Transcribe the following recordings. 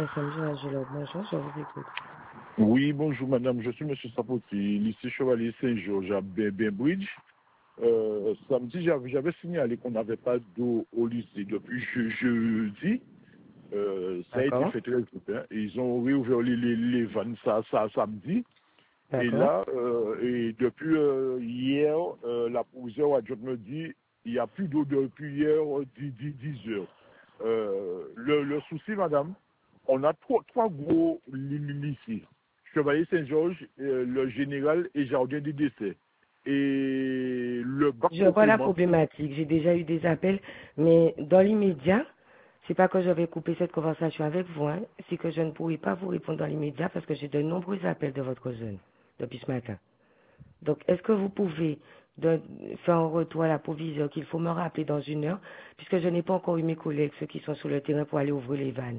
SMG, bonjour, je vous écoute. Oui, bonjour madame, je suis monsieur Sapoti, lycée Chevalier Saint-Georges à Bainbridge. Samedi, j'avais signalé qu'on n'avait pas d'eau au lycée depuis jeudi. Ça a été D'accord. fait très vite. Hein. Ils ont réouvert les vannes ça samedi. Et D'accord. là, et depuis hier, la proviseure adjointe me dit il n'y a plus d'eau depuis hier 10 heures. Le souci, madame, on a trois gros lycées. Chevalier Saint-Georges, le Général et Jardin des Décès. Et le bac Je vois la complément. problématique. J'ai déjà eu des appels, mais dans l'immédiat, c'est pas que je vais couper cette conversation avec vous, hein. C'est que je ne pourrai pas vous répondre dans l'immédiat parce que j'ai de nombreux appels de votre zone depuis ce matin. Donc, est-ce que vous pouvez faire un retour à la proviseure qu'il faut me rappeler dans 1 heure, puisque je n'ai pas encore eu mes collègues, ceux qui sont sur le terrain pour aller ouvrir les vannes.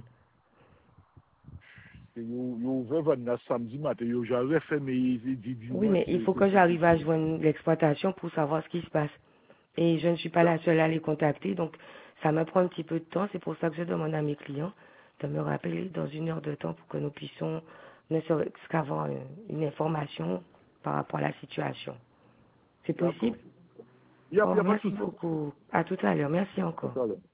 Ils ont ouvert vannes samedi matin. J'avais fait mes Oui, dimanche. mais il faut que j'arrive à joindre l'exploitation pour savoir ce qui se passe. Et je ne suis pas la seule à les contacter, donc ça me prend un petit peu de temps. C'est pour ça que je demande à mes clients de me rappeler dans 1 heure de temps pour que nous puissions ne serait-ce qu'avoir une information par rapport à la situation. C'est D'accord. possible? Il n'y a Oh, pas de merci souci. beaucoup. À tout à l'heure. Merci encore. Tout à l'heure.